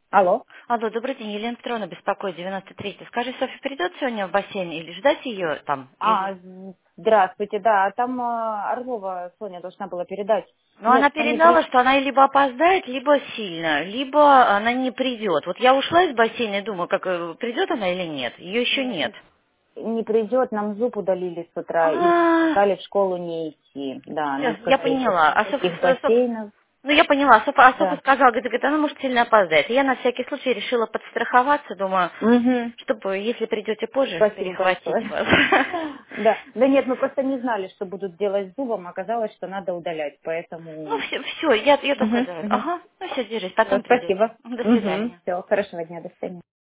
Алло. Алло, добрый день, Елена Петровна беспокоит, 93-й. Скажи, Софья придет сегодня в бассейн или ждать ее там? Или... Здравствуйте, да, там Орлова Соня должна была передать. Ну, Нет, она она не передала, при... что она либо опоздает, либо сильно, либо она не придет. Вот я ушла из бассейна и думаю, как придет она или нет. Ее еще нет. не придет, нам зуб удалили с утра и А, сказали в школу не идти. Да, всё, нам я сказали, что поняла. таких бассейнов. Ну, я поняла. Софа Да. сказала, говорит, она может сильно опоздает. И я на всякий случай решила подстраховаться, думаю, Угу. чтобы, если придете позже, Спасибо перехватить большое. вас. Да. Да нет, мы просто не знали, что будут делать с зубом. Оказалось, что надо удалять, Ну, поэтому... все, я только Угу. за это. Угу. Ага, ну все, держись, потом придете. Спасибо. До Угу. свидания. Все, хорошего дня, до свидания.